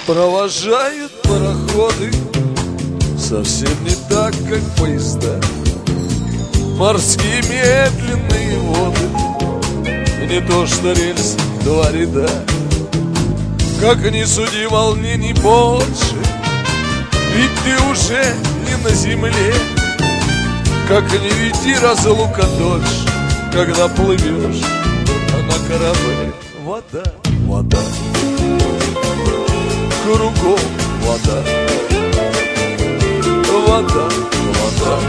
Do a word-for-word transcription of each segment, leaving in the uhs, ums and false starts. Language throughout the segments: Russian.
Провожают пароходы совсем не так, как поезда. Морские медленные воды, не то что рельс, два ряда. Как ни суди, волнений больше, ведь ты уже не на земле. Как ни веди, разлука дольше, когда плывешь, а на корабле вода, вода, кругом вода, вода, вода,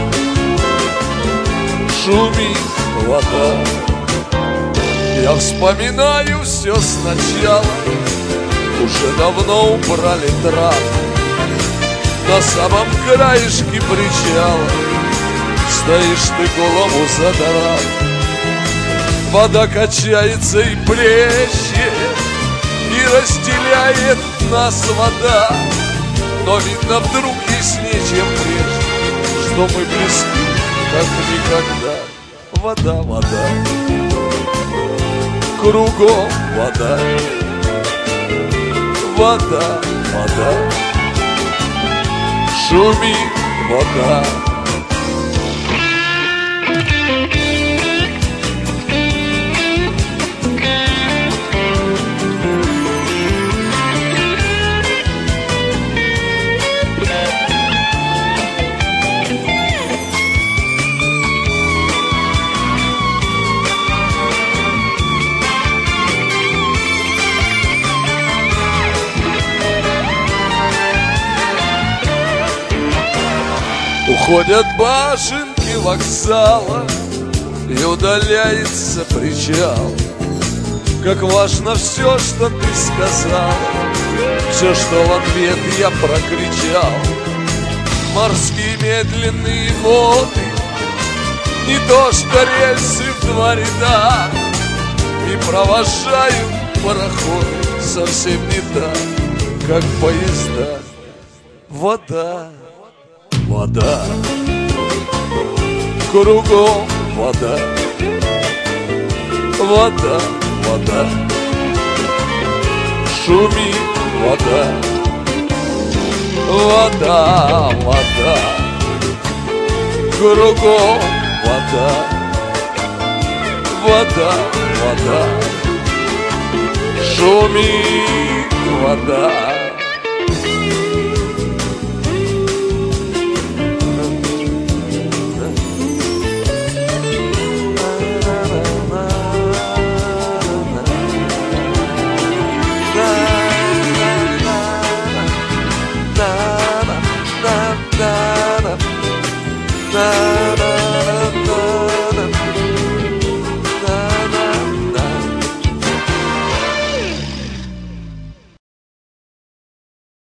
шумит вода. Я вспоминаю все сначала, уже давно убрали трап. На самом краешке причала стоишь ты, голову задрав. Вода качается и плещет, и разделяет нас вода. Но видно вдруг яснее, чем прежде, что мы близки, как никогда. Вода, вода, кругом вода, вода, вода, шумит вода. Уходят башенки вокзала, и удаляется причал. Как важно все, что ты сказал, все, что в ответ я прокричал. Морские медленные воды, не то что рельсы в два ряда, и провожают пароходы совсем не так, как поезда. Вода, вода, кругом вода, вода, вода, шумит вода, вода, вода, кругом вода, вода, вода, шумит вода.